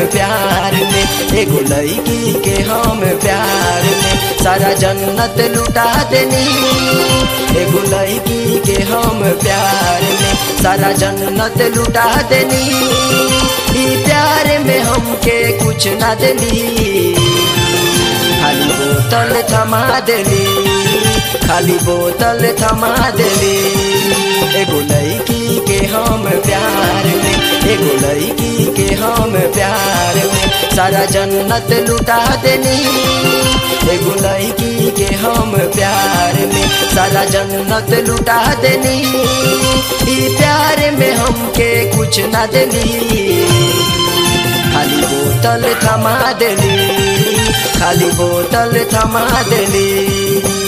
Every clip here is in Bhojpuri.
प्यार में, एगो लड़की के हम प्यार में सारा जन्नत लुटा देनी। एगो लड़की के हम प्यार में सारा जन्नत लुटा देनी। ई प्यार में हमके कुछ ना देली, खाली बोतल थमा देली, खाली बोतल थमा देली। एगो लड़की के हम प्यार में, एगो लड़की के हम प्यार में सारा जन्नत लुटा देनी। एगो लड़की के हम प्यार में सारा जन्नत लुटा देनी। ई प्यार में हमके कुछ ना देली, खाली बोतल थमा देली, खाली बोतल थमा देली।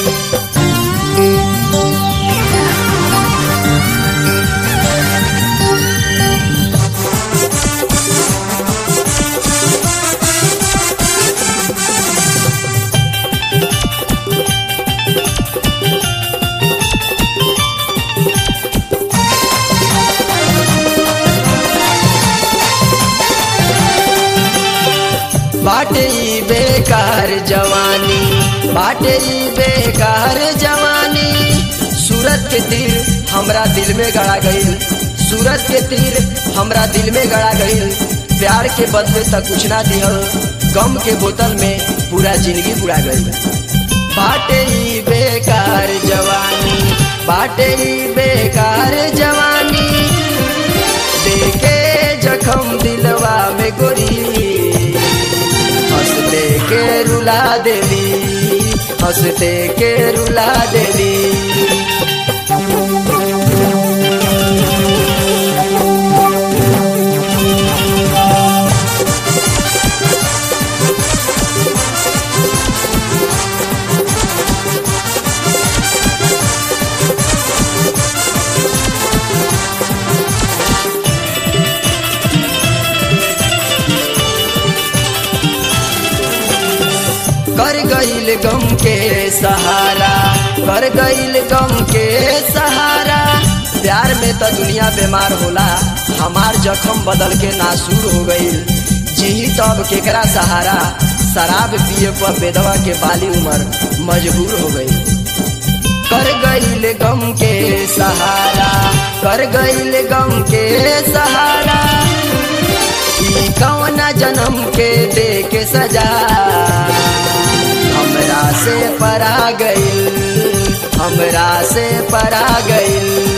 बाटे ई बेकार जवानी, बाटे ई बेकार जवानी। सूरत के तीर हमरा दिल में गड़ा गईल, सूरत के तीर हमरा दिल में गड़ा गईल। प्यार के बदले तक कुछ ना दिहल, गम के बोतल में पूरा जिंदगी बुड़ा गई। बाटे ई बेकार जवानी, बाटे ई बेकार जवानी। देखे जखम दिलवा में गोरी, हंसते के रुला देली, हंसते के रुला देली। कर गईल गम के सहारा, कर गईल गम के सहारा। प्यार में तो दुनिया बीमार होला, हमार जख्म बदल के नासूर हो गईल। जी तब केकरा सहारा, शराब पिए पर बेदवा के बाली उमर मजबूर हो गई। कर गईल गम के सहारा, कर गईल गम के सहारा। ई कौना जन्म के दे के सजा, हमरा से परा गईल, हमरा से परा गईल।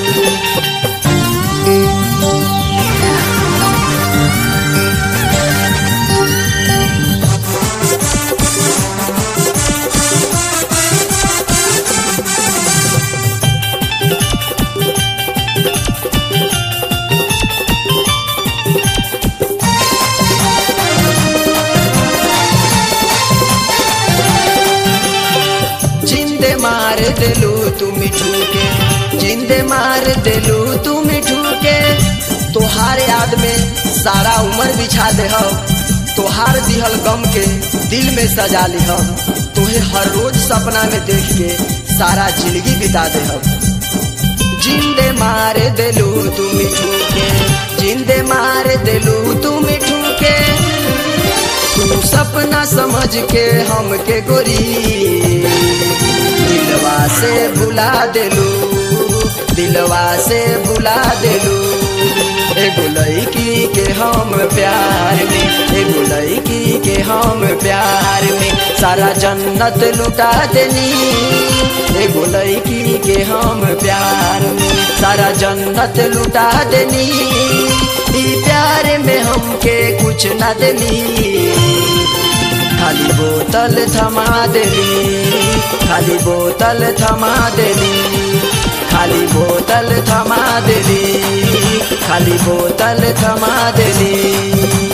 मार दिलू तुम ठूके, जिंदे मार दिलू तुम ठूके। तोहार याद में सारा उम्र बिछा दे हम, तोहार दिहल गम के दिल में सजा ली हम। तुहे हर रोज सपना में देख के सारा जिंदगी बिता दे हम। जिंदे मार दिलू तुम ठूके, जिंदे मार दिलू तुम ठूके। तू सपना समझ के हमके गोरी, दिलवा से भुला देलू, दिलवा से भुला देलू। एगो लड़की के हम प्यार में, एगो लड़की के हम प्यार में सारा जन्नत लुटा देनी। एगो लड़की के हम प्यार में सारा जन्नत लुटा देनी। ई प्यार में हमके कुछ ना देली, खाली बोतल थमा देली, खाली बोतल थमा देली, खाली बोतल थमा देली, खाली बोतल थमा देली।